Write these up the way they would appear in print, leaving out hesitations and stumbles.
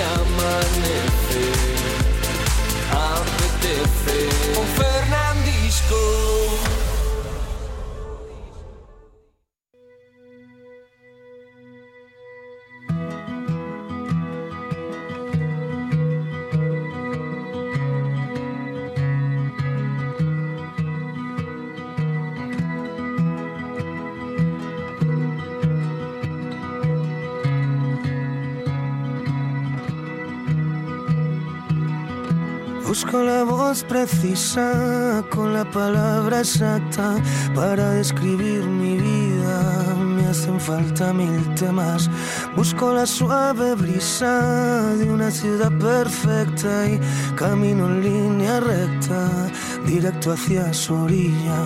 apetece un Fernandisco. Busco la voz precisa, con la palabra exacta para describir mi vida. Me hacen falta 1000 temas. Busco la suave brisa de una ciudad perfecta y camino en línea recta, directo hacia su orilla.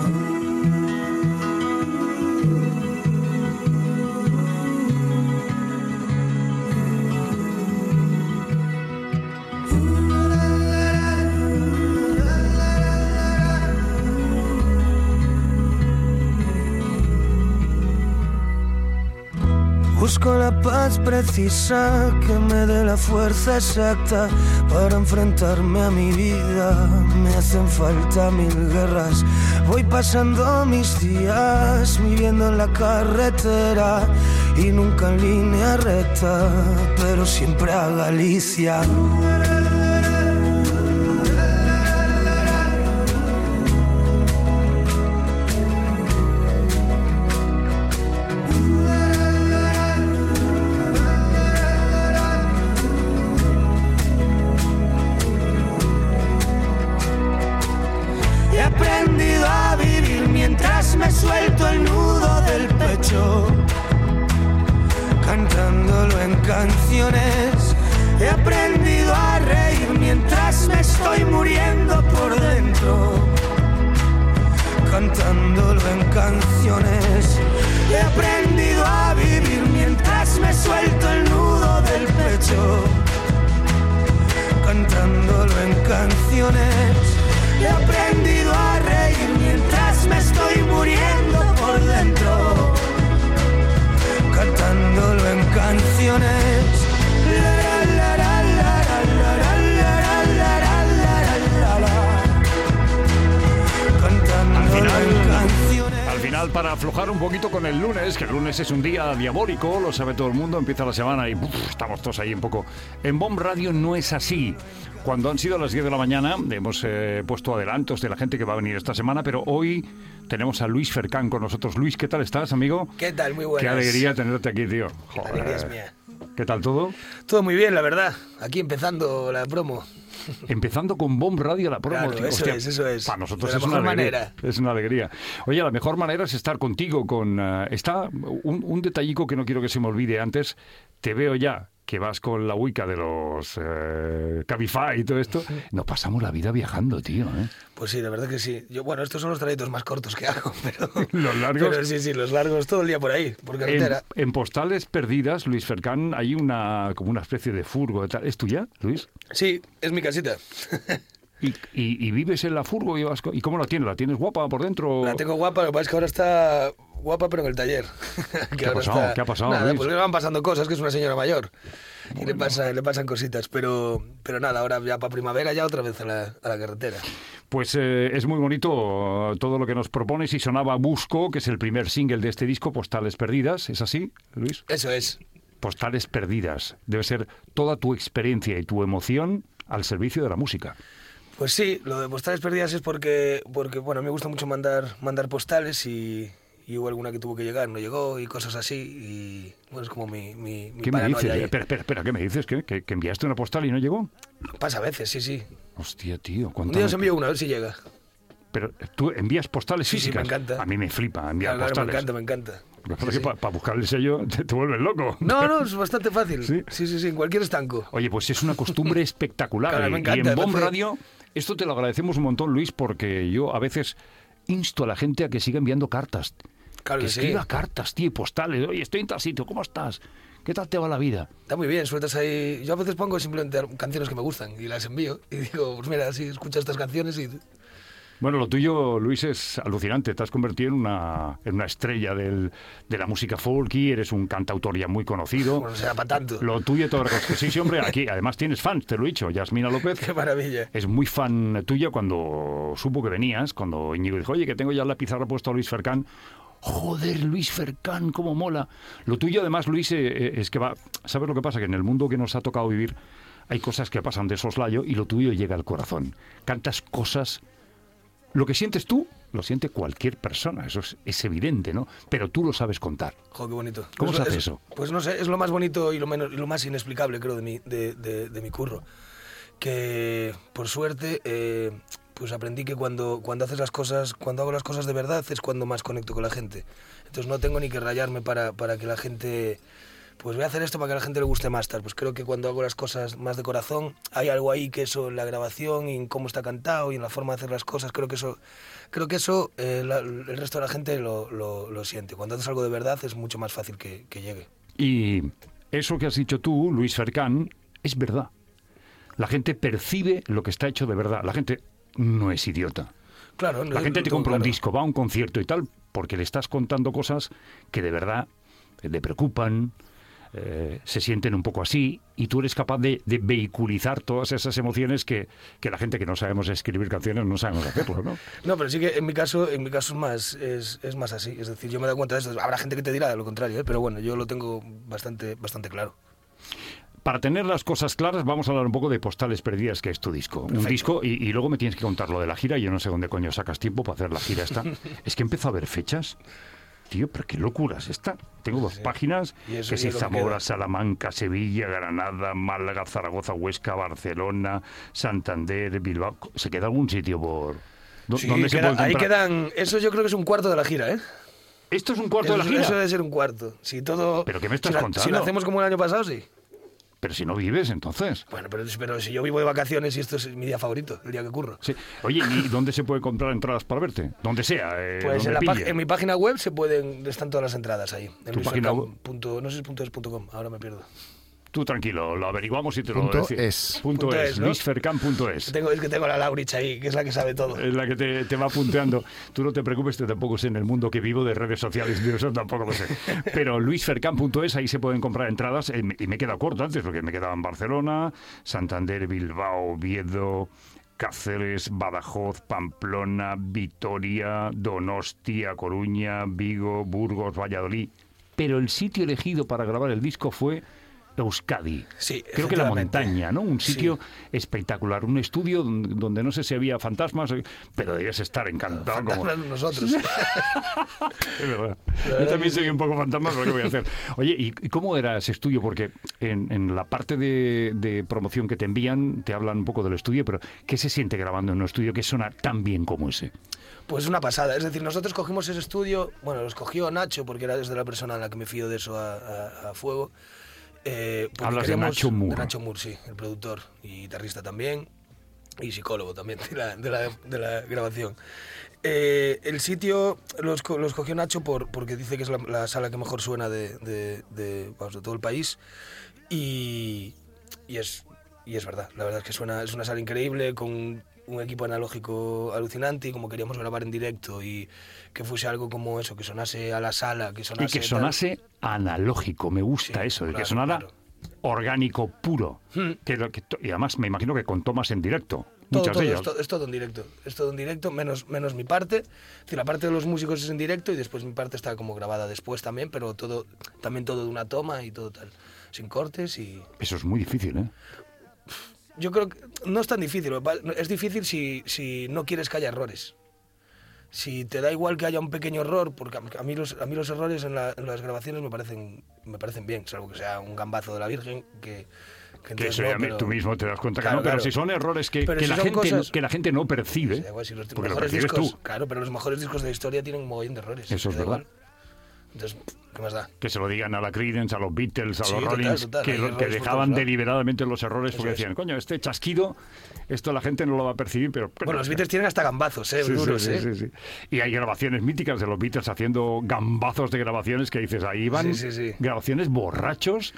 Busco la paz precisa que me dé la fuerza exacta para enfrentarme a mi vida. Me hacen falta 1000 guerras. Voy pasando mis días viviendo en la carretera y nunca en línea recta, pero siempre a Galicia. Me suelto el nudo del pecho, cantándolo en canciones. He aprendido a reír mientras me estoy muriendo por dentro, cantándolo en canciones. He aprendido a vivir mientras me suelto el nudo del pecho, cantándolo en canciones. He aprendido a reír mientras me estoy muriendo por dentro, cantándolo en canciones. Al final, para aflojar un poquito con el lunes, que el lunes es un día diabólico, lo sabe todo el mundo, empieza la semana y estamos todos ahí un poco. En Bomb Radio no es así. Cuando han sido las 10 de la mañana, hemos puesto adelantos de la gente que va a venir esta semana, pero hoy tenemos a Luis Fercán con nosotros. Luis, ¿qué tal estás, amigo? ¿Qué tal? Muy buenas. Qué alegría tenerte aquí, tío. La alegría es mía. ¿Qué tal todo? Todo muy bien, la verdad. Aquí empezando la promo. Empezando con Bomb Radio la promo. Claro, tío. Hostia, eso es. Para nosotros de la es una mejor alegría. manera. Es una alegría. Oye, la mejor manera es estar contigo con... está un detallico que no quiero que se me olvide antes. Te veo ya que vas con la Wicca de los Cabify y todo esto. Nos pasamos la vida viajando, tío, ¿eh? Pues sí, la verdad que sí. Bueno, estos son los trayectos más cortos que hago, pero... ¿Los largos? Pero sí, los largos todo el día por ahí, por carretera. En Postales Perdidas, Luis Fercán, hay como una especie de furgo. ¿Es tuya, Luis? Sí, es mi casita. ¿Y vives en la furgo? ¿Y cómo la tienes? ¿La tienes guapa por dentro? La tengo guapa, lo que pasa es que ahora está guapa, pero en el taller. ¿Qué ha pasado? ¿Qué ha pasado, Nada, Luis? pues le van pasando cosas, que es una señora mayor. Y le pasan cositas, pero nada, ahora ya para primavera ya otra vez a la carretera. Pues es muy bonito todo lo que nos propones y sonaba Busco, que es el primer single de este disco, Postales Perdidas. ¿Es así, Luis? Eso es. Postales Perdidas. Debe ser toda tu experiencia y tu emoción al servicio de la música. Pues sí, lo de Postales Perdidas es porque bueno, me gusta mucho mandar postales y hubo alguna que tuvo que llegar, no llegó y cosas así y bueno, es como mi ¿Qué me dices? ahí. Espera, ¿qué me dices? ¿Que enviaste una postal y no llegó? Pasa a veces, sí. Hostia, tío. Un día os envío una, a ver si llega. Pero tú envías postales físicas. Sí, me encanta. A mí me flipa enviar postales. Me encanta. Lo que pasa es que para buscar el sello te vuelves loco. No, es bastante fácil. Sí, en cualquier estanco. Oye, pues es una costumbre espectacular. Claro, me encanta, y en Bomb Radio, esto te lo agradecemos un montón, Luis, porque yo a veces insto a la gente a que siga enviando cartas. Claro que sí. escriba cartas, tío, postales. Oye, estoy en tal sitio, ¿cómo estás? ¿Qué tal te va la vida? Está muy bien, sueltas ahí... Yo a veces pongo simplemente canciones que me gustan y las envío. Y digo, pues mira, si escuchas estas canciones y Bueno, lo tuyo, Luis, es alucinante. Te has convertido en una estrella de la música folky, eres un cantautor ya muy conocido. Bueno, será para tanto. Lo tuyo, todo sí, hombre, aquí además tienes fans, te lo he dicho. Yasmina López. Qué maravilla. Es muy fan tuya cuando supo que venías, cuando Íñigo dijo, oye, que tengo ya la pizarra puesta a Luis Fercán. Joder, Luis Fercán, cómo mola. Lo tuyo, además, Luis, es que va... ¿Sabes lo que pasa? Que en el mundo que nos ha tocado vivir hay cosas que pasan de soslayo y lo tuyo llega al corazón. Cantas cosas... Lo que sientes tú, lo siente cualquier persona, eso es evidente, ¿no? Pero tú lo sabes contar. Jo, qué bonito. ¿Cómo se hace eso? Pues no sé, es lo más bonito y lo más inexplicable, creo, de mi curro. Que, por suerte, pues aprendí que cuando haces las cosas, cuando hago las cosas de verdad, es cuando más conecto con la gente. Entonces no tengo ni que rayarme para que la gente... Pues voy a hacer esto para que a la gente le guste más, tal. Pues creo que cuando hago las cosas más de corazón, hay algo ahí que eso en la grabación y en cómo está cantado y en la forma de hacer las cosas, creo que eso el resto de la gente lo siente. Cuando haces algo de verdad es mucho más fácil que llegue. Y eso que has dicho tú, Luis Fercán, es verdad. La gente percibe lo que está hecho de verdad. La gente no es idiota. Claro, la gente te compra un disco, va a un concierto y tal, porque le estás contando cosas que de verdad le preocupan, se sienten un poco así, y tú eres capaz de vehiculizar todas esas emociones que la gente que no sabemos escribir canciones no sabemos hacerlo, ¿no? No, pero sí que en mi caso es más así. Es decir, yo me he dado cuenta de esto. Habrá gente que te dirá lo contrario, pero bueno, yo lo tengo bastante claro. Para tener las cosas claras, vamos a hablar un poco de Postales Perdidas, que es tu disco. Perfecto. Un disco, y luego me tienes que contar lo de la gira. Yo no sé dónde coño sacas tiempo para hacer la gira esta. Es que empezó a haber fechas. Tío, pero qué locura es esta. Tengo 2 páginas, que si Zamora, Salamanca, Sevilla, Granada, Málaga, Zaragoza, Huesca, Barcelona, Santander, Bilbao. ¿Se queda algún sitio por...? Sí, ¿Dónde se puede comprar? Ahí quedan... Eso yo creo que es un cuarto de la gira, ¿eh? ¿Esto es un cuarto de la gira? Eso debe ser un cuarto. Si todo... ¿Pero qué me estás contando? Si lo hacemos como el año pasado, sí. Pero si no vives, entonces. Bueno, pero si yo vivo de vacaciones y esto es mi día favorito, el día que curro. Sí. Oye, ¿y dónde se puede comprar entradas para verte? Donde sea. Pues en mi página web están todas las entradas ahí. En no sé si .es.com, ahora me pierdo. Tú tranquilo, lo averiguamos y te lo decimos. Punto es, ¿no? Luisfercán.es. Es que tengo a la Laurich ahí, que es la que sabe todo. Es la que te va punteando. Tú no te preocupes, que tampoco sé en el mundo que vivo de redes sociales, yo eso tampoco lo sé. Pero luisfercán.es, ahí se pueden comprar entradas, y me queda corto antes, porque me quedaban Barcelona, Santander, Bilbao, Oviedo, Cáceres, Badajoz, Pamplona, Vitoria, Donostia, Coruña, Vigo, Burgos, Valladolid. Pero el sitio elegido para grabar el disco fue Euskadi. Sí, creo que la montaña, ¿no? Un sitio espectacular, un estudio donde no sé si había fantasmas, pero debías estar encantado. Fantasmas como nosotros. Es verdad. Yo también soy un poco fantasma, pero ¿qué voy a hacer? Oye, ¿y cómo era ese estudio? Porque en la parte de promoción que te envían, te hablan un poco del estudio, pero ¿qué se siente grabando en un estudio que suena tan bien como ese? Pues una pasada. Es decir, nosotros cogimos ese estudio, bueno, lo escogió Nacho, porque era desde la persona a la que me fío de eso a fuego. Hablas de Nacho Moore. De Nacho Moore, sí, el productor y guitarrista también, y psicólogo también de la grabación. El sitio lo escogió Nacho porque dice que es la sala que mejor suena de todo el país, y es verdad. La verdad es que es una sala increíble, con un equipo analógico alucinante, y como queríamos grabar en directo y que fuese algo como eso, que sonase a la sala, que sonase analógico, me gusta eso, de que sonara orgánico puro, y además me imagino que con tomas en directo. Muchas de ellas. Es todo en directo, menos mi parte. Es decir, la parte de los músicos es en directo y después mi parte está como grabada después también, pero todo de una toma y todo tal, sin cortes y... Eso es muy difícil, ¿eh? Yo creo que no es tan difícil. Es difícil si no quieres que haya errores. Si te da igual que haya un pequeño error, porque a mí los errores en las grabaciones me parecen bien, salvo que sea un gambazo de la Virgen, que eso ya pero... tú mismo te das cuenta que claro, no, pero claro. si son errores que la gente no percibe, sí, igual, si los porque mejores lo percibes discos, tú. Claro, pero los mejores discos de la historia tienen un mogollón de errores. Eso es verdad. Igual. Entonces, ¿qué más da? Que se lo digan a la Creedence, a los Beatles, a los Rollins, total, que dejaban deliberadamente los errores porque decían, coño, este chasquido, esto la gente no lo va a percibir, pero... Bueno, los Beatles tienen hasta gambazos, duros, sí. Y hay grabaciones míticas de los Beatles haciendo gambazos de grabaciones que dices, ahí van grabaciones borrachos,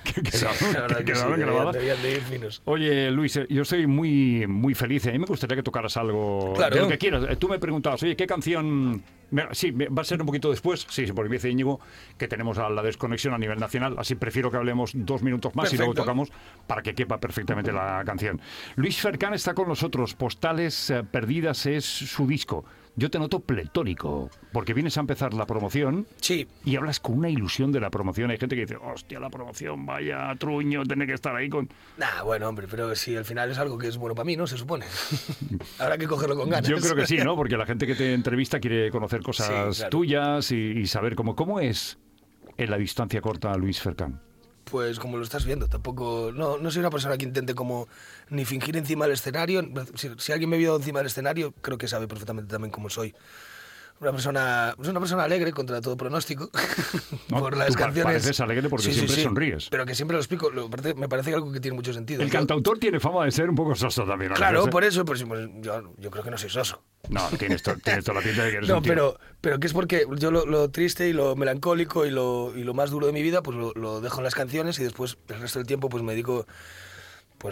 quedaron grabadas. Debían de ir finos. Oye, Luis, yo estoy muy, muy feliz. A mí me gustaría que tocaras algo de lo que quieras. Tú me preguntabas, oye, ¿qué canción...? Sí, va a ser un poquito después, sí, porque me dice Íñigo que tenemos la desconexión a nivel nacional, así prefiero que hablemos 2 minutos más. Perfecto. Y luego tocamos para que quepa perfectamente la canción. Luis Fercán está con nosotros, Postales Perdidas es su disco. Yo te noto pletórico, porque vienes a empezar la promoción y hablas con una ilusión de la promoción. Hay gente que dice, hostia, la promoción, vaya truño, tener que estar ahí con... Nah, bueno, hombre, pero sí, al final es algo que es bueno para mí, ¿no? Se supone. Habrá que cogerlo con ganas. Yo creo que sí, ¿no? Porque la gente que te entrevista quiere conocer cosas tuyas y saber cómo es en la distancia corta Luis Fercán. Pues como lo estás viendo, tampoco... No soy una persona que intente como ni fingir encima del escenario. Si alguien me vio encima del escenario, creo que sabe perfectamente también cómo soy. Una persona alegre contra todo pronóstico. No, por las canciones. Pareces alegre porque siempre sonríes. Pero que siempre lo explico. Me parece algo que tiene mucho sentido. El cantautor tiene fama de ser un poco soso también. Claro, por eso. Pues, yo creo que no soy soso. No, tienes toda la pinta de que eres no, un tío. pero que es porque yo lo triste y lo melancólico y lo más duro de mi vida, pues lo dejo en las canciones y después el resto del tiempo pues me dedico pues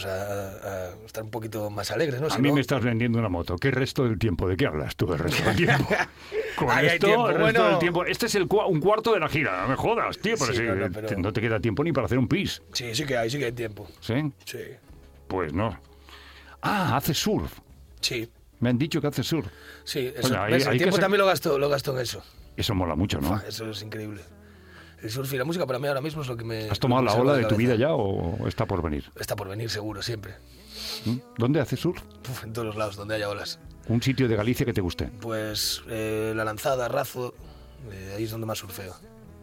a estar un poquito más alegre, ¿no? A mí me estás vendiendo una moto. ¿Qué resto del tiempo? ¿De qué hablas tú del resto del tiempo? Con ahí esto, hay tiempo. El resto del tiempo. Este es un cuarto de la gira. No me jodas, tío. Pero no te queda tiempo ni para hacer un pis. Sí que hay tiempo. ¿Sí? Sí. Pues no. Ah, haces surf. Sí. Me han dicho que haces surf. Sí, eso. Bueno, el tiempo también lo gasto en eso. Eso mola mucho, ¿no? Eso es increíble. El surf y la música para mí ahora mismo es lo que me... ¿Has tomado la ola de tu vida ya o está por venir? Está por venir seguro, siempre. ¿Dónde haces surf? En todos los lados, donde haya olas. ¿Un sitio de Galicia que te guste? Pues La Lanzada, Razo, ahí es donde más surfeo.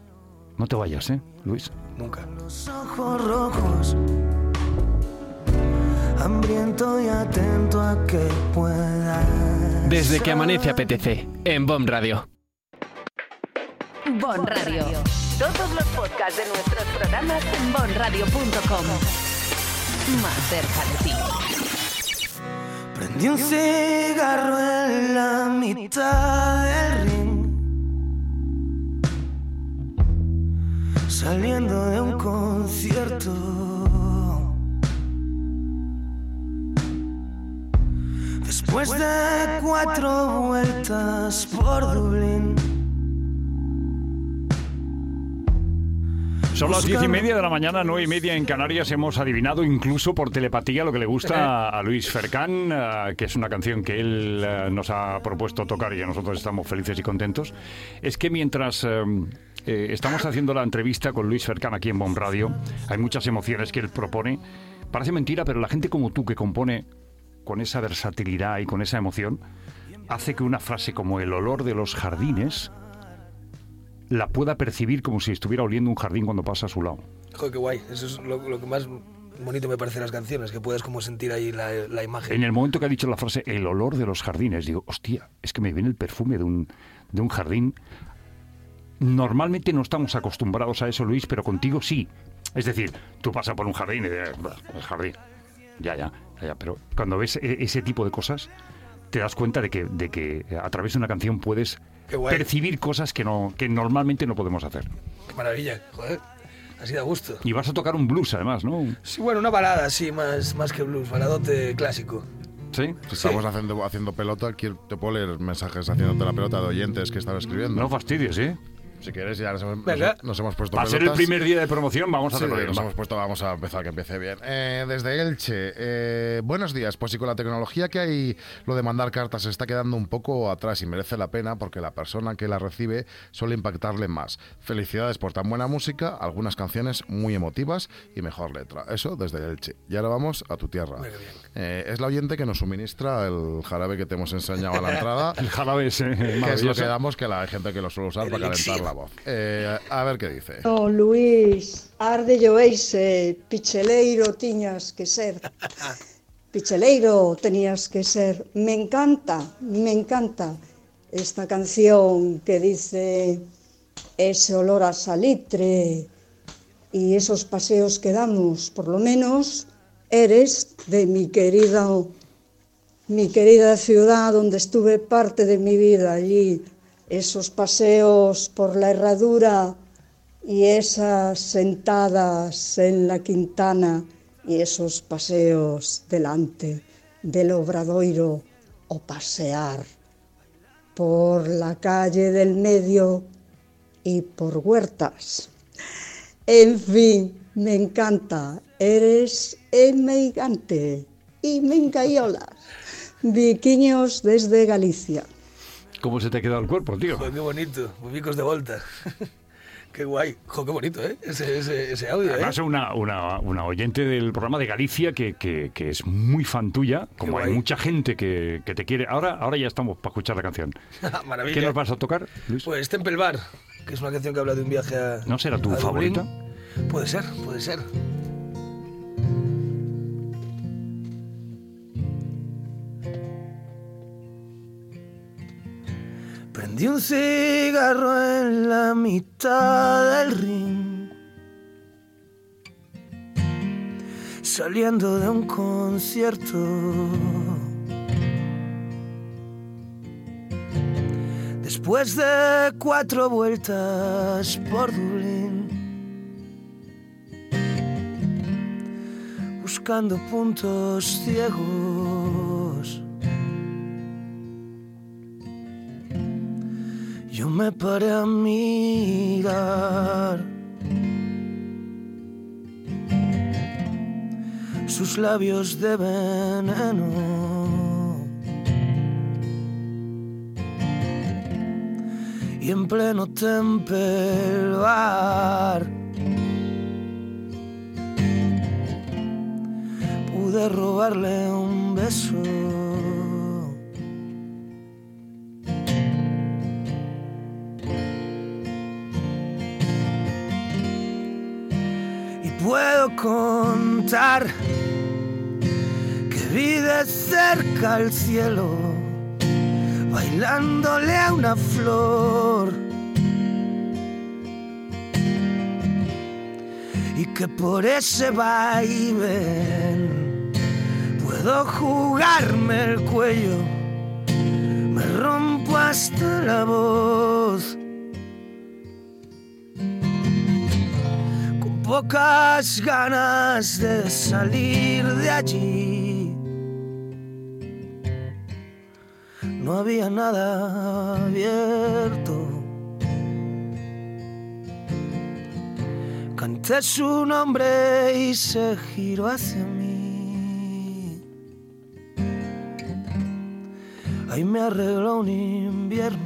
No te vayas, Luis? Nunca. Los ojos rojos, hambriento y atento a que pueda. Desde que amanece apetece, en BOM Radio. BOM Radio. Todos los podcasts de nuestros programas en bomradio.com. Más cerca de ti. Prendí un cigarro en la mitad del ring, saliendo de un concierto. Después de 4 vueltas por Dublín. Son las 10:30 de la mañana, 9:30 en Canarias. Hemos adivinado incluso por telepatía lo que le gusta a Luis Fercán, que es una canción que él nos ha propuesto tocar y que nosotros estamos felices y contentos. Es que mientras estamos haciendo la entrevista con Luis Fercán aquí en BOM Radio, hay muchas emociones que él propone. Parece mentira, pero la gente como tú que compone con esa versatilidad y con esa emoción, hace que una frase como el olor de los jardines la pueda percibir como si estuviera oliendo un jardín cuando pasa a su lado. Joder, qué guay. Eso es lo que más bonito me parece de las canciones, que puedas como sentir ahí la imagen. En el momento que ha dicho la frase el olor de los jardines, digo, hostia, es que me viene el perfume de un jardín. Normalmente no estamos acostumbrados a eso, Luis, pero contigo sí. Es decir, tú pasas por un jardín y dices, el jardín. Ya, pero cuando ves ese tipo de cosas, te das cuenta de que a través de una canción puedes percibir cosas que normalmente no podemos hacer. Qué maravilla, joder, así da gusto. Y vas a tocar un blues además, ¿no? Sí, bueno, una balada, sí, más que blues, baladote clásico. ¿Sí? Estamos haciendo pelota, te puedo leer mensajes haciéndote la pelota de oyentes que están escribiendo. No fastidies, ¿eh? Si quieres, ya nos hemos puesto Va a ser el primer día de promoción, vamos a hacerlo bien. Vamos a empezar, que empiece bien. Desde Elche, buenos días. Pues sí, con la tecnología que hay, lo de mandar cartas se está quedando un poco atrás y merece la pena porque la persona que la recibe suele impactarle más. Felicidades por tan buena música, algunas canciones muy emotivas y mejor letra. Eso desde Elche. Y ahora vamos a tu tierra. Es la oyente que nos suministra el jarabe que te hemos enseñado a la entrada. El jarabe es que es lo que damos, que hay gente que lo suele usar para calentar la voz. A ver qué dice. Oh, Luis, arde lloveise, picheleiro tiñas que ser. Picheleiro tenías que ser. Me encanta esta canción que dice ese olor a salitre y esos paseos que damos. Por lo menos eres de mi querida ciudad donde estuve parte de mi vida allí. Esos paseos por la herradura y esas sentadas en la Quintana y esos paseos delante del Obradoiro o pasear por la calle del medio y por huertas. En fin, me encanta, eres emeigante y me encayolas. Viquiños desde Galicia. ¿Cómo se te ha quedado el cuerpo, tío? Joder, qué bonito, bubicos de volta. Qué guay. Jo, qué bonito, ¿eh? Ese audio, Además, una oyente del programa de Galicia que es muy fan tuya, como hay mucha gente que te quiere. Ahora ya estamos para escuchar la canción. Maravilla. ¿Qué nos vas a tocar, Luis? Pues Temple Bar, que es una canción que habla de un viaje a... ¿No será tu a Dublín. favorita? Puede ser, puede ser. Prendí un cigarro en la mitad del ring, saliendo de un concierto. Después de 4 vueltas por Dublín, buscando puntos ciegos, yo me paré a mirar sus labios de veneno y en pleno Temple Bar pude robarle un beso. Puedo contar que vi de cerca el cielo, bailándole a una flor, y que por ese vaivén puedo jugarme el cuello, me rompo hasta la voz. Pocas ganas de salir de allí, no había nada abierto. Canté su nombre y se giró hacia mí. Ahí me arregló un invierno.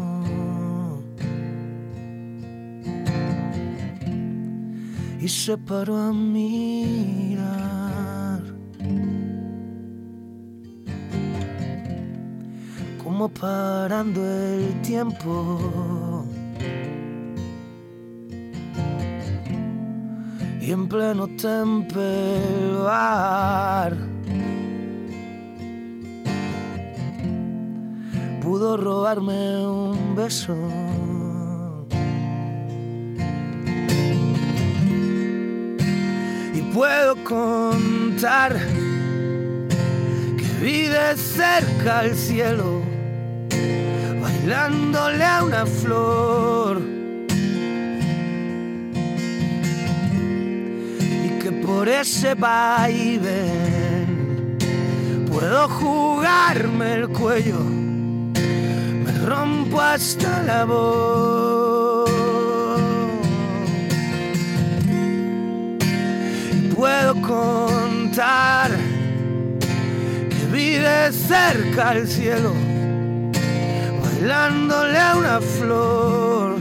Y se paró a mirar, como parando el tiempo, y en pleno Temple Bar pudo robarme un beso. Puedo contar que vi de cerca el cielo, bailándole a una flor, y que por ese vaivén puedo jugarme el cuello, me rompo hasta la voz. Puedo contar que vi de cerca el cielo, bailándole a una flor,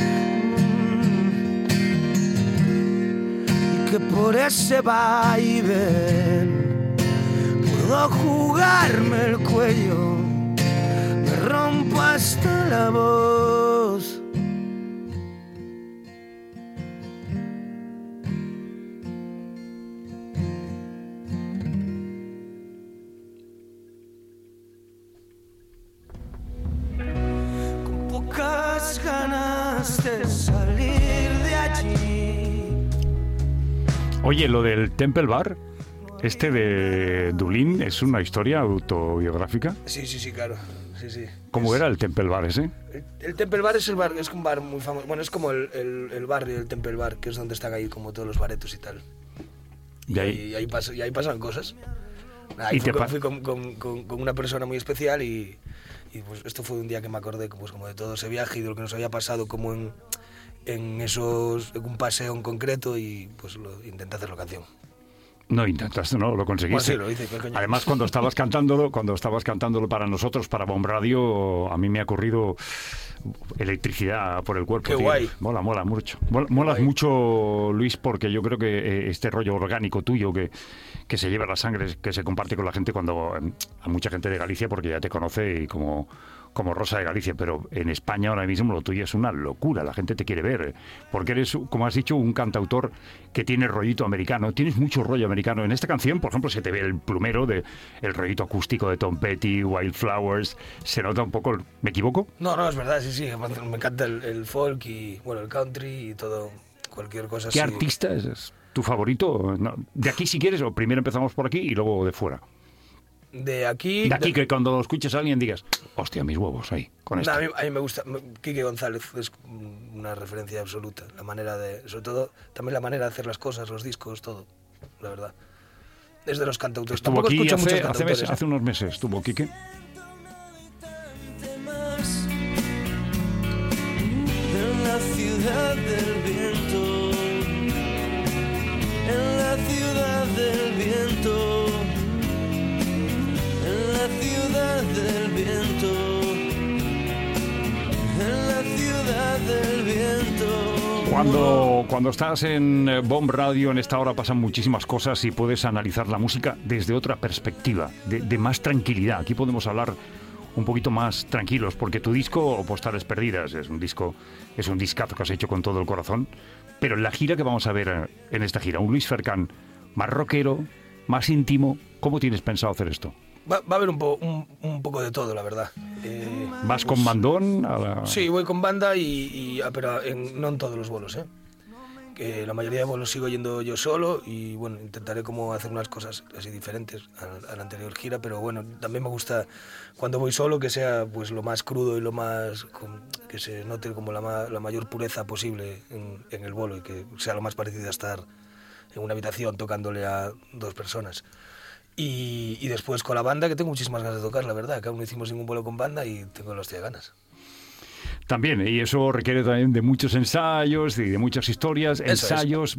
y que por ese vaivén puedo jugarme el cuello, me rompo hasta la voz. Ganas de salir de allí. Oye, lo del Temple Bar, de Dublín, ¿es una historia autobiográfica? Sí, claro. sí. ¿Cómo era el Temple Bar ese? El Temple Bar es un bar muy famoso. Bueno, es como el barrio del Temple Bar, que es donde están ahí como todos los baretos y tal. Y ahí pasan cosas. Ahí fui con una persona muy especial y pues esto fue un día que me acordé pues, como de todo ese viaje y de lo que nos había pasado como en un paseo en concreto y pues intenté hacerlo canción. No intentaste, no, lo conseguiste. Bueno, sí, lo hice, Además, cuando estabas cantándolo para nosotros, para Bomb Radio, a mí me ha ocurrido electricidad por el cuerpo. Qué tío. guay. Mola mucho. Molas mucho, Luis, porque yo creo que este rollo orgánico tuyo que se lleva la sangre, que se comparte con la gente cuando a mucha gente de Galicia, porque ya te conoce y como Rosa de Galicia, pero en España ahora mismo lo tuyo es una locura, la gente te quiere ver, porque eres, como has dicho, un cantautor que tiene rollito americano, tienes mucho rollo americano. En esta canción, por ejemplo, se te ve el plumero el rollito acústico de Tom Petty, Wildflowers, se nota un poco, ¿me equivoco? No, es verdad, sí, me encanta el folk y bueno, el country y todo, cualquier cosa así. ¿Qué artista es tu favorito? No, de aquí si quieres, o primero empezamos por aquí y luego de fuera. De aquí, que cuando escuches a alguien digas, hostia, mis huevos ahí, con esto. A mí me gusta, Quique González es una referencia absoluta, sobre todo, también la manera de hacer las cosas, los discos, todo, la verdad. Es de los cantautores. Estuvo Tampoco aquí escucho muchos cantautores. hace unos meses, estuvo Quique. En la ciudad del viento, en la ciudad del viento, en la ciudad del viento, en la ciudad del viento. Cuando estás en Bomb Radio, en esta hora pasan muchísimas cosas y puedes analizar la música desde otra perspectiva, de más tranquilidad. Aquí podemos hablar un poquito más tranquilos, porque tu disco, Postales Perdidas, es un discazo que has hecho con todo el corazón, pero en la gira que vamos a ver en esta gira, un Luis Fercán más rockero, más íntimo, ¿cómo tienes pensado hacer esto? Va a haber un poco de todo, la verdad. ¿Vas con bandón? Sí, voy con banda, pero no en todos los vuelos, que la mayoría de vuelos sigo yendo yo solo y bueno, intentaré como hacer unas cosas así diferentes a la anterior gira, pero bueno, también me gusta cuando voy solo que sea pues lo más crudo y lo más que se note como la mayor pureza posible en el bolo y que sea lo más parecido a estar en una habitación tocándole a dos personas. Y después con la banda, que tengo muchísimas ganas de tocar, la verdad, que aún no hicimos ningún vuelo con banda y tengo la hostia de ganas. También, y eso requiere también de muchos ensayos y de muchas historias, ensayos.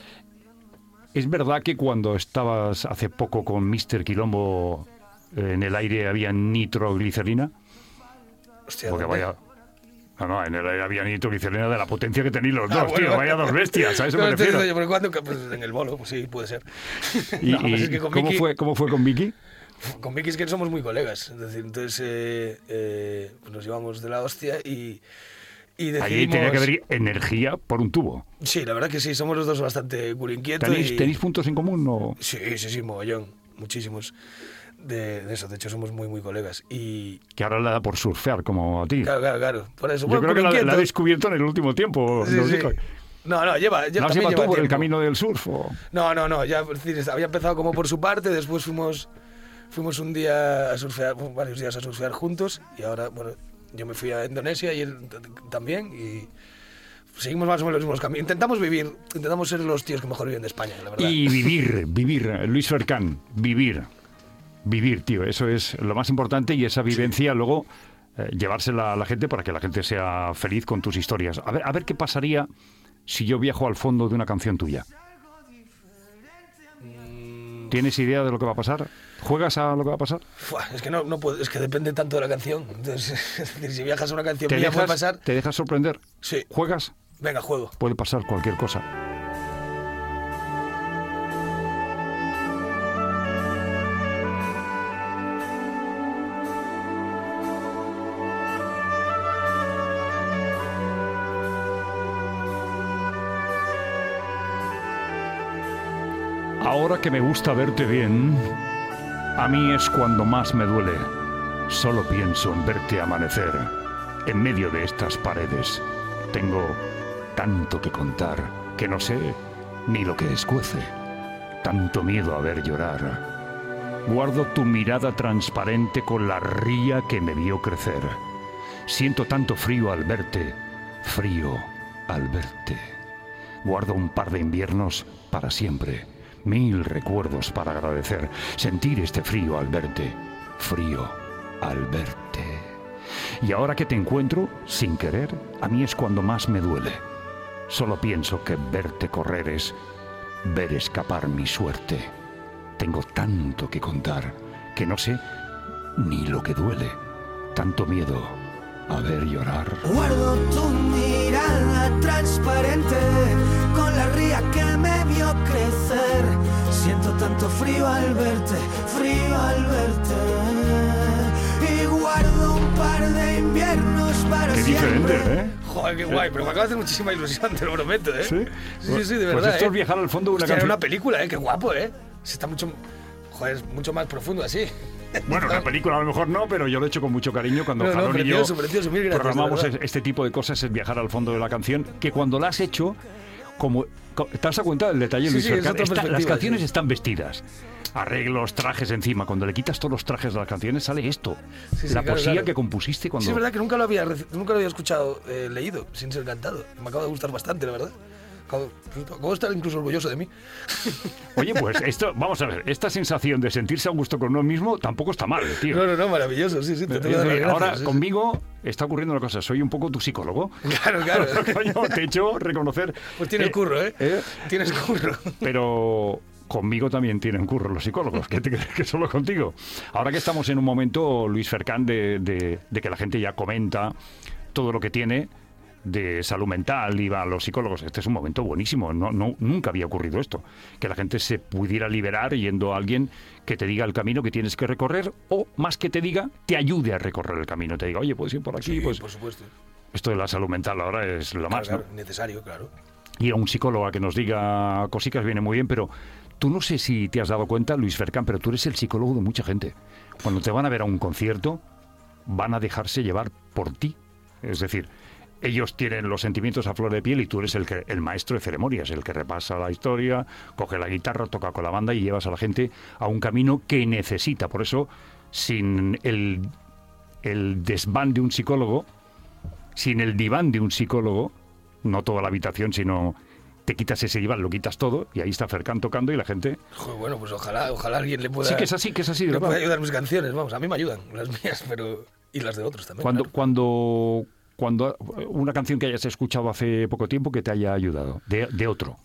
¿Es verdad que cuando estabas hace poco con Mr. Quilombo en el aire había nitroglicerina? Hostia, porque ¿dónde? No, en el aire había nitroglicerina de la potencia que tenéis los dos, tío, vaya dos bestias, a eso me refiero. ¿Pero cuándo? Pues en el bolo, pues sí, puede ser. ¿Y, es que con ¿cómo fue con Vicky? Con Vicky es que somos muy colegas, es decir, entonces pues nos llevamos de la hostia y decidimos... Allí tenía que haber energía por un tubo. Sí, la verdad que sí, somos los dos bastante culinquietos. ¿Tenéis puntos en común o...? Sí, mogollón, muchísimos. De eso, de hecho somos muy, muy colegas. Y que ahora le da por surfear, como a ti. Claro, por eso. Yo creo que la ha descubierto en el último tiempo. Sí. No, lleva ¿No has llevado tú por el camino del surf? ¿O? No, ya había empezado como por su parte, después fuimos un día a surfear, varios días a surfear juntos, y ahora, bueno, yo me fui a Indonesia y él también, y seguimos más o menos los mismos caminos. Intentamos ser los tíos que mejor viven de España, la verdad. Y vivir, Luis Fercán, vivir, tío, eso es lo más importante, y esa vivencia luego llevársela a la gente para que la gente sea feliz con tus historias. A ver qué pasaría si yo viajo al fondo de una canción tuya. ¿Tienes idea de lo que va a pasar? ¿Juegas a lo que va a pasar? Es que no puedo, es que depende tanto de la canción. Entonces, es decir, si viajas a una canción mía puede pasar. ¿Te dejas sorprender? Sí. ¿Juegas? Venga, juego. Puede pasar cualquier cosa. Ahora que me gusta verte bien, a mí es cuando más me duele. Solo pienso en verte amanecer en medio de estas paredes. Tengo tanto que contar que no sé ni lo que escuece. Tanto miedo a ver llorar. Guardo tu mirada transparente con la ría que me vio crecer. Siento tanto frío al verte, frío al verte. Guardo un par de inviernos para siempre, 1000 recuerdos para agradecer. Sentir este frío al verte, frío al verte. Y ahora que te encuentro, sin querer, a mí es cuando más me duele. Solo pienso que verte correr es ver escapar mi suerte. Tengo tanto que contar que no sé ni lo que duele. Tanto miedo a ver llorar. Guardo tu mirada transparente con la ría que me vio crecer. Siento tanto frío al verte, frío al verte. Y guardo un par de inviernos para Qué siempre. diferente, ¿eh? Joder, qué guay, pero me acaba de hacer muchísima ilusión, te lo prometo, ¿eh? ¿Sí? Sí, de verdad. Pues esto es viajar al fondo de una Hostia, era canción. una película, ¿eh? Qué guapo, ¿eh? Se está mucho... Joder, es mucho más profundo así. Bueno, la película a lo mejor no, pero yo lo he hecho con mucho cariño cuando No, Jalón y yo precioso, mil gracias, programamos de verdad. este tipo de cosas, es viajar al fondo de la canción, que cuando la has hecho, como ¿te has dado cuenta del detalle, Sí, Luis sí, es Fercán? otra Las perspectiva, canciones sí. están vestidas, arreglos, trajes encima. Cuando le quitas todos los trajes de las canciones sale esto, Sí, la claro, poesía claro. que compusiste cuando... Sí, es verdad que nunca lo había escuchado, leído, sin ser cantado. Me acaba de gustar bastante, la verdad. Acabo de estar incluso orgulloso de mí. Oye, pues esto, vamos a ver, esta sensación de sentirse a gusto con uno mismo tampoco está mal, tío. No, maravilloso, sí, te tengo que dar las gracias. Ahora, sí, sí. conmigo está ocurriendo una cosa, soy un poco tu psicólogo. Claro. Coño, te he hecho reconocer... Pues tienes curro, ¿eh? Tienes curro. Pero conmigo también tienen curro los psicólogos, ¿qué te crees que solo contigo? Ahora que estamos en un momento, Luis Fercán, de que la gente ya comenta todo lo que tiene de salud mental y va a los psicólogos, este es un momento buenísimo, nunca había ocurrido esto, que la gente se pudiera liberar yendo a alguien que te diga el camino que tienes que recorrer, o más que te diga, te ayude a recorrer el camino, te diga, oye, puedes ir por aquí, Sí, pues por supuesto. esto de la salud mental ahora es lo más, Claro, ¿no? necesario, claro. Ir a un psicólogo a que nos diga cositas viene muy bien, pero tú no sé si te has dado cuenta, Luis Fercán, pero tú eres el psicólogo de mucha gente. Cuando te van a ver a un concierto, van a dejarse llevar por ti. Es decir, ellos tienen los sentimientos a flor de piel y tú eres el maestro de ceremonias, el que repasa la historia, coge la guitarra, toca con la banda y llevas a la gente a un camino que necesita. Por eso, sin el desván de un psicólogo, sin el diván de un psicólogo, no toda la habitación, sino te quitas ese diván, lo quitas todo y ahí está Fercán tocando y la gente... Joder, bueno, pues ojalá alguien le pueda... Sí, que es así, de le verdad. pueda ayudar mis canciones, vamos, a mí me ayudan, las mías, pero... Y las de otros también. Cuando una canción que hayas escuchado hace poco tiempo que te haya ayudado, de otro.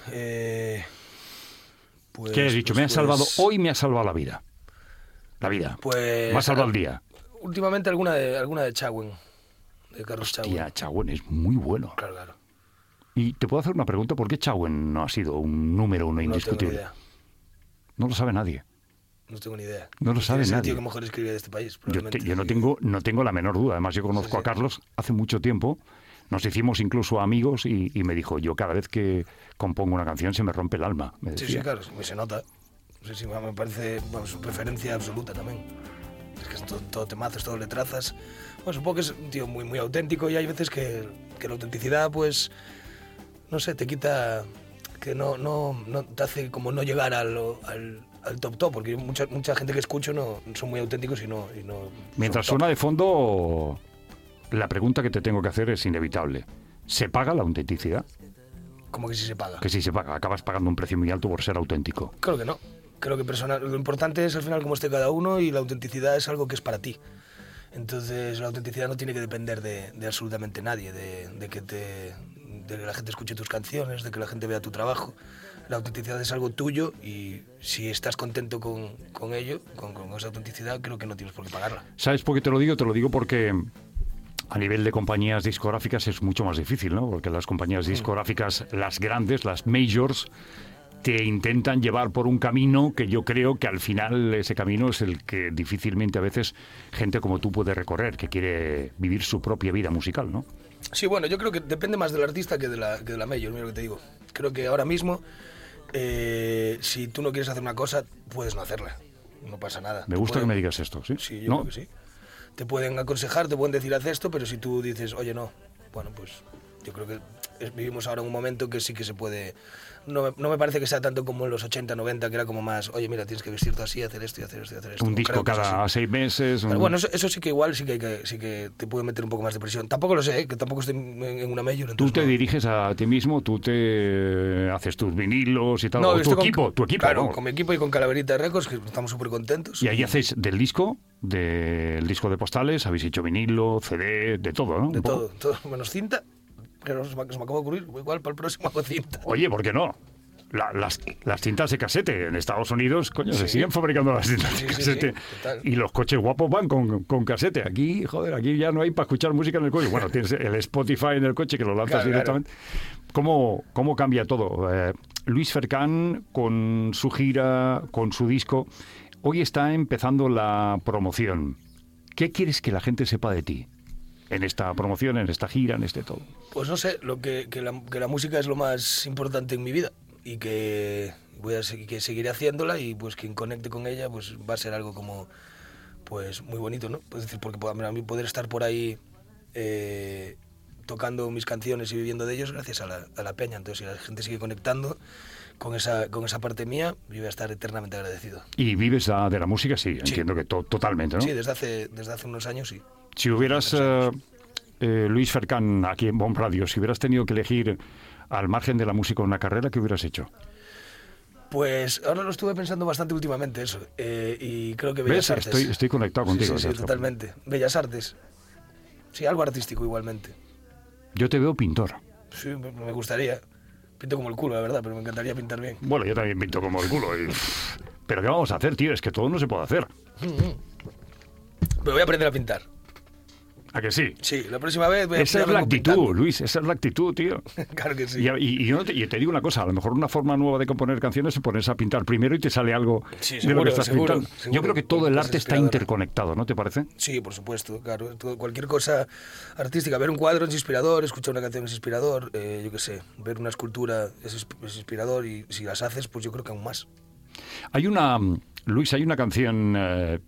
Pues, ¿Qué has dicho? Hoy me ha salvado la vida. La vida. Pues... Me ha salvado el día. Últimamente alguna de Chagüen, de Carlos Chagüen. Tía, Chagüen es muy bueno. Claro. Y te puedo hacer una pregunta, ¿por qué Chagüen no ha sido un número uno indiscutible? No tengo ni idea. No lo sabe nadie. No tengo ni idea. No lo sabe Es el nadie. tío que mejor escribe de este país, Yo probablemente. no tengo la menor duda. Además, yo conozco a Carlos hace mucho tiempo. Nos hicimos incluso amigos y me dijo, yo cada vez que compongo una canción se me rompe el alma. Me decía. Sí, claro, se nota. Sí, me parece su preferencia absoluta también. Es que es todo temazos, todo letrazas. Bueno, supongo que es un tío muy, muy auténtico y hay veces que la autenticidad, pues, no sé, te quita... que no te hace como no llegar al top, porque mucha gente que escucho no son muy auténticos y no Mientras son top. suena de fondo, la pregunta que te tengo que hacer es inevitable. ¿Se paga la autenticidad? Como que sí se paga. Que sí se paga. Acabas pagando un precio muy alto por ser auténtico. Creo que no. Creo que lo importante es al final cómo esté cada uno y la autenticidad es algo que es para ti. Entonces la autenticidad no tiene que depender de absolutamente nadie, de que la gente escuche tus canciones, de que la gente vea tu trabajo. La autenticidad es algo tuyo y si estás contento con ello, con esa autenticidad, creo que no tienes por qué pagarla. ¿Sabes por qué te lo digo? Te lo digo porque a nivel de compañías discográficas es mucho más difícil, ¿no? Porque las compañías discográficas, las grandes, las majors, te intentan llevar por un camino que yo creo que al final ese camino es el que difícilmente a veces gente como tú puede recorrer, que quiere vivir su propia vida musical, ¿no? Sí, bueno, yo creo que depende más del artista que de la major, mira lo que te digo. Creo que ahora mismo, si tú no quieres hacer una cosa, puedes no hacerla. No pasa nada. Me gusta que me digas esto, ¿sí? Sí, yo ¿No? creo que sí. Te pueden aconsejar, te pueden decir haz esto, pero si tú dices, oye, no, bueno, pues Yo creo que vivimos ahora en un momento que sí que se puede... No me parece que sea tanto como en los 80, 90, que era como más, oye, mira, tienes que vestirte así, hacer esto y hacer esto y hacer esto. Un disco cada 6 meses. Pero bueno, eso sí que igual sí que te puede meter un poco más de presión. Tampoco lo sé, que tampoco estoy en una major. Tú te diriges a ti mismo, tú te haces tus vinilos y tal. No, tu equipo. Claro, vamos. con mi equipo y con Calaverita Records, que estamos súper contentos. Y ahí hacéis del disco de postales, habéis hecho vinilo, CD, de todo, ¿no? De todo, menos cinta. Que se me acaba de ocurrir, igual para el próximo hago cinta. Oye, ¿por qué no? Las cintas de casete en Estados Unidos, coño, se siguen fabricando las cintas de casete. Y los coches guapos van con casete. Aquí, joder, aquí ya no hay para escuchar música en el coche. Bueno, tienes el Spotify en el coche que lo lanzas directamente. Claro. ¿Cómo cambia todo? Luis Fercán, con su gira, con su disco, hoy está empezando la promoción. ¿Qué quieres que la gente sepa de ti? En esta promoción, en esta gira, en este todo. Pues no sé, que la música es lo más importante en mi vida y que que seguiré haciéndola y pues quien conecte con ella pues va a ser algo como pues muy bonito, ¿no? Es decir, porque a mí poder estar por ahí tocando mis canciones y viviendo de ellos gracias a la peña. Entonces, si la gente sigue conectando con esa parte mía, yo voy a estar eternamente agradecido. ¿Y vives de la música? Sí, entiendo que totalmente, ¿no? Sí, desde hace unos años, sí. Si hubieras, Luis Fercán, aquí en Bomb Radio, si hubieras tenido que elegir al margen de la música una carrera, ¿qué hubieras hecho? Pues ahora lo estuve pensando bastante últimamente eso, y creo que Bellas Artes. Estoy conectado contigo. Sí, totalmente. Bellas Artes. Sí, algo artístico igualmente. Yo te veo pintor. Sí, me gustaría. Pinto como el culo, la verdad, pero me encantaría pintar bien. Bueno, yo también pinto como el culo. Pero ¿qué vamos a hacer, tío? Es que todo no se puede hacer. Pero voy a aprender a pintar. ¿A que sí? Sí, la próxima vez voy a Esa es la actitud, pintando. Luis, esa es la actitud, tío. Claro que sí. Y te digo una cosa, a lo mejor una forma nueva de componer canciones es ponerse a pintar primero y te sale algo de lo que estás pintando. Yo creo que todo el arte está interconectado, ¿no te parece? Sí, por supuesto, claro. Cualquier cosa artística, ver un cuadro es inspirador, escuchar una canción es inspirador, yo qué sé, ver una escultura es inspirador y si las haces, pues yo creo que aún más. Luis, hay una canción...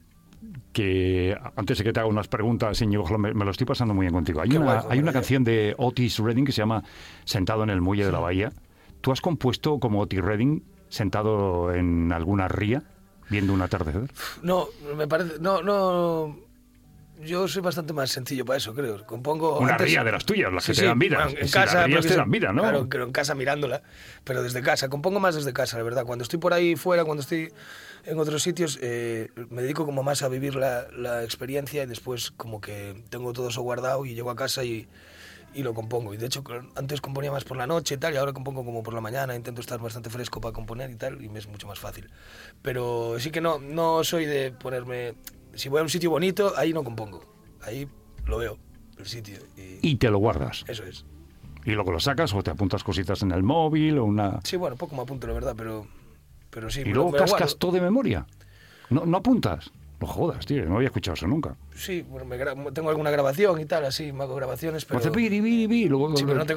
que antes de que te haga unas preguntas, Íñigo, me lo estoy pasando muy bien contigo. Hay una canción de Otis Redding que se llama Sentado en el muelle de la bahía. ¿Tú has compuesto como Otis Redding sentado en alguna ría viendo un atardecer? No, me parece... No... Yo soy bastante más sencillo para eso, creo. Compongo... Una ría de las tuyas, las que te dan vida. Bueno, en casa, las rías te dan vida, ¿no? Claro, pero en casa mirándola, pero desde casa. Compongo más desde casa, la verdad. Cuando estoy por ahí fuera, cuando estoy en otros sitios, me dedico como más a vivir la experiencia y después como que tengo todo eso guardado y llego a casa y lo compongo. Y de hecho, antes componía más por la noche y tal, y ahora compongo como por la mañana. Intento estar bastante fresco para componer y tal, y me es mucho más fácil. Pero sí que no soy de ponerme... Si voy a un sitio bonito, ahí no compongo. Ahí lo veo, el sitio. Y te lo guardas. Eso es. Y luego lo sacas o te apuntas cositas en el móvil o una... Sí, bueno, poco me apunto, la verdad, pero sí. ¿Y luego cascas todo de memoria? ¿No apuntas? No jodas, tío, no había escuchado eso nunca. Sí, bueno, tengo alguna grabación y tal, así, me hago grabaciones, pero... Hace luego... Sí, pero no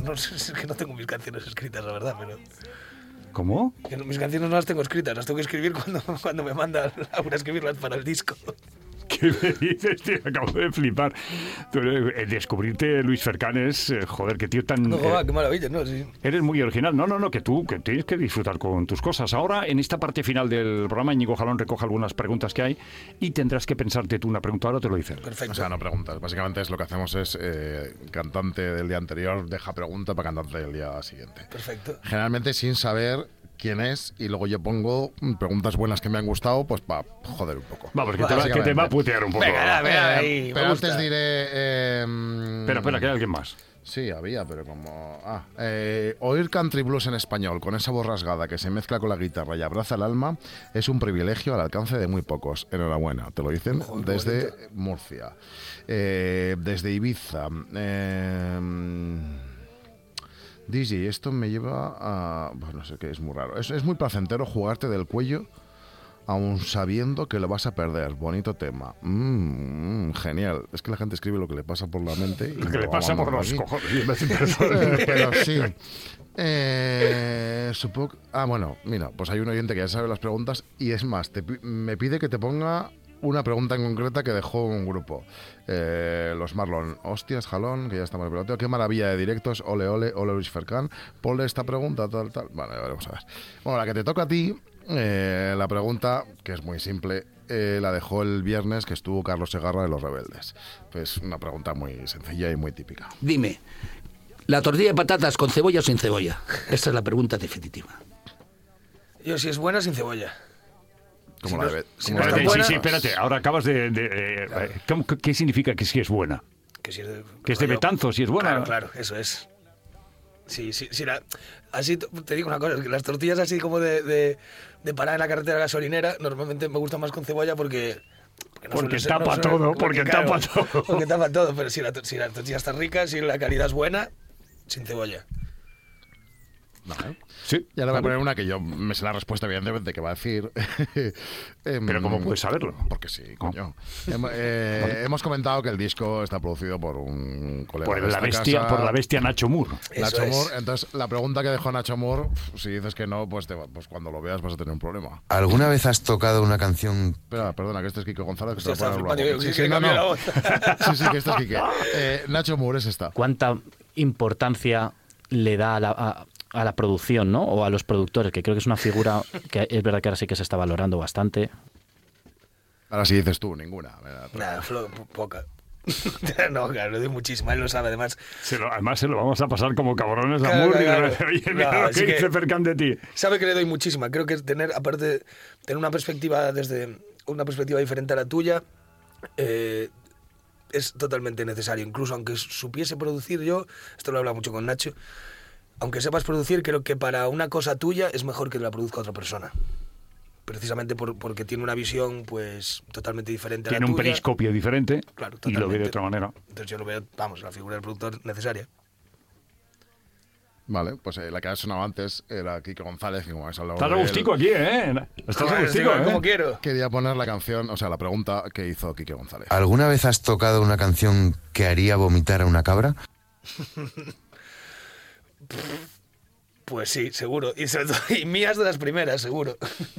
tengo mis canciones escritas, la verdad, pero... ¿Cómo? Que mis canciones no las tengo escritas, las tengo que escribir cuando me manda Laura a escribirlas para el disco. ¿Qué me dices, tío? Acabo de flipar. Descubrirte Luis Fercán es, joder, qué tío tan... No, qué maravilla, ¿no? Sí. Eres muy original. No, que tienes que disfrutar con tus cosas. Ahora, en esta parte final del programa, Íñigo Jalón recoge algunas preguntas que hay y tendrás que pensarte tú una pregunta. Ahora te lo dice. Perfecto. O sea, no preguntas. Básicamente es lo que hacemos es cantante del día anterior deja pregunta para cantante del día siguiente. Perfecto. Generalmente sin saber quién es y luego yo pongo preguntas buenas que me han gustado pues para joder un poco. Vamos, que te va a putear un poco. Venga, pero antes diré... Espera, que hay alguien más. Sí, había, pero como... oír country blues en español con esa voz rasgada que se mezcla con la guitarra y abraza el alma es un privilegio al alcance de muy pocos. Enhorabuena, te lo dicen desde Murcia. Desde Ibiza. DJ, esto me lleva a... Pues no sé qué, es muy raro. Es muy placentero jugarte del cuello aún sabiendo que lo vas a perder. Bonito tema. Genial. Es que la gente escribe lo que le pasa por la mente. Y lo que le pasa por los cojones. Pero sí. Supongo... bueno, mira, pues hay un oyente que ya sabe las preguntas y es más, me pide que te ponga una pregunta en concreta que dejó un grupo. Los Marlon, hostias, jalón, que ya estamos en el peloteo. Qué maravilla de directos, ole, ole, ole Luis Fercán. Ponle esta pregunta, tal. Vale, vamos a ver. Bueno, la que te toca a ti, la pregunta, que es muy simple, la dejó el viernes que estuvo Carlos Segarra de Los Rebeldes. Pues una pregunta muy sencilla y muy típica. Dime, ¿la tortilla de patatas con cebolla o sin cebolla? Esa es la pregunta definitiva. Yo, si es buena, sin cebolla. ¿Cómo Si la no- debe? si ¿Cómo no la está debe? buena- Sí, espérate, ahora acabas de ¿qué significa que sí es buena? Que si es de, Que es de Betanzos, si es buena. Claro, eso es. Sí, así te digo una cosa, es que las tortillas así como de parar en la carretera gasolinera, normalmente me gustan más con cebolla porque Porque suele ser- tapa suele- todo, porque tapa todo. Porque tapa todo, pero si la tortilla está rica, si la calidad es buena, sin cebolla. Vale. Sí. Y ahora voy a poner una que yo me sé la respuesta, evidentemente, que va a decir. Pero ¿cómo puedes saberlo? Porque sí, coño. Hemos comentado que el disco está producido por un colega Por de la esta bestia, casa, por la bestia Nacho Moore. Nacho Eso es. Moore. Entonces, la pregunta que dejó Nacho Moore, si dices que no, pues cuando lo veas vas a tener un problema. ¿Alguna vez has tocado una canción? Espera, perdona, que este es Kiko González. Que te Hostia, lo estaba pongo luego. flipando, yo Sí, que no, cambie la no. voz. Sí, que este es Kike. Nacho Moore es esta. ¿Cuánta importancia le da a la producción, ¿no? O a los productores, que creo que es una figura que es verdad que ahora sí que se está valorando bastante. Ahora sí dices tú, ninguna. Nada, poca. No, claro, le doy muchísima, él lo sabe, además. Además se lo vamos a pasar como cabrones a Claro, Moore. claro. Oye, mira No, lo así que que- dice Fercán de ti. Sabe que le doy muchísima. Creo que tener una perspectiva diferente a la tuya, es totalmente necesario. Incluso aunque supiese producir yo, esto lo he hablado mucho con Nacho, aunque sepas producir, creo que para una cosa tuya es mejor que la produzca otra persona. Precisamente porque tiene una visión pues totalmente diferente a la Tiene tuya. un periscopio diferente Claro, y lo ve de totalmente. otra manera. Entonces yo lo veo, vamos, la figura del productor necesaria. Vale, pues la que ha sonado antes era Kiko González. Que como habéis hablado Estás de a él, gustico aquí, ¿eh? Estás a gustico, Como ¿eh? quiero. Quería poner la canción, o sea, la pregunta que hizo Kike González. ¿Alguna vez has tocado una canción que haría vomitar a una cabra? Pues sí, seguro. Y, sobre todo, y mías de las primeras, seguro.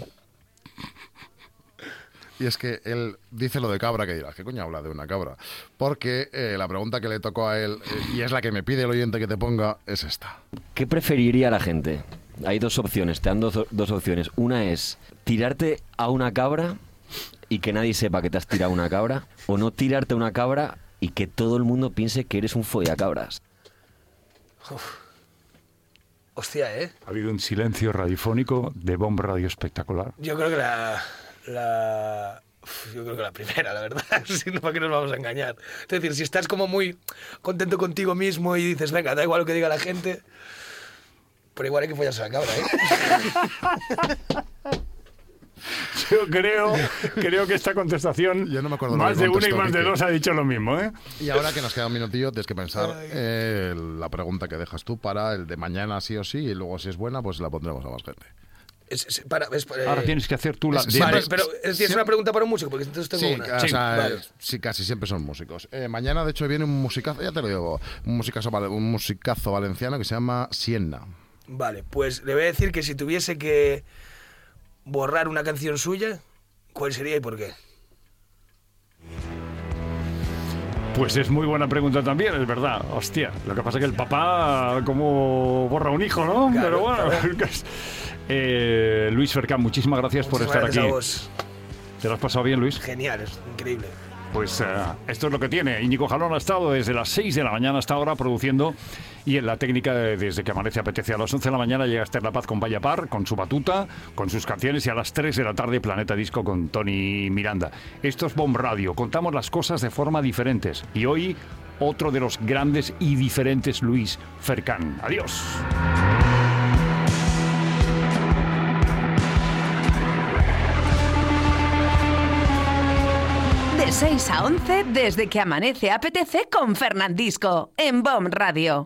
Y es que él dice lo de cabra, que dirás, ¿qué coño habla de una cabra? Porque la pregunta que le tocó a él, y es la que me pide el oyente que te ponga, es esta. ¿Qué preferiría la gente? Hay dos opciones, te dan dos opciones. Una es tirarte a una cabra y que nadie sepa que te has tirado a una cabra, o no tirarte a una cabra y que todo el mundo piense que eres un follacabras. Hostia, ¿eh? Ha habido un silencio radiofónico de Bomb Radio espectacular. Yo creo que yo creo que la primera, la verdad. Si no, ¿para qué nos vamos a engañar? Es decir, si estás como muy contento contigo mismo y dices, venga, da igual lo que diga la gente, pero igual hay que follarse a la cabra, ¿eh? Yo creo que esta contestación, Yo no me acuerdo lo más que de una y contestó más de Quique. dos ha dicho lo mismo, ¿eh? Y ahora que nos queda un minutillo, tienes que pensar la pregunta que dejas tú para el de mañana sí o sí, y luego si es buena, pues la pondremos a más gente. Ahora tienes que hacer tú la... Vale, pero es una pregunta para un músico, porque entonces tengo Sí, una. o sea, Vale. sí, casi siempre son músicos. Mañana, de hecho, viene un musicazo, ya te lo digo, un musicazo valenciano que se llama Siena. Vale, pues le voy a decir que si tuviese que borrar una canción suya, ¿cuál sería y por qué? Pues es muy buena pregunta también, es verdad. Hostia, lo que pasa es que el papá como borra un hijo, ¿no? Claro, Pero bueno... Luis Fercán, muchísimas gracias por estar Muchísimas aquí. gracias a vos. ¿Te lo has pasado bien, Luis? Genial, es increíble. Pues esto es lo que tiene. Íñigo Jalón ha estado desde las 6 de la mañana hasta ahora produciendo, y en la técnica desde que amanece apetece. A las 11 de la mañana llega Esther La Paz con Vaya Par, con su batuta, con sus canciones, y a las 3 de la tarde Planeta Disco con Tony Miranda. Esto es Bomb Radio. Contamos las cosas de forma diferentes. Y hoy, otro de los grandes y diferentes, Luis Fercán. Adiós. De 6 a 11, desde que amanece apetece con Fernandisco, en Bomb Radio.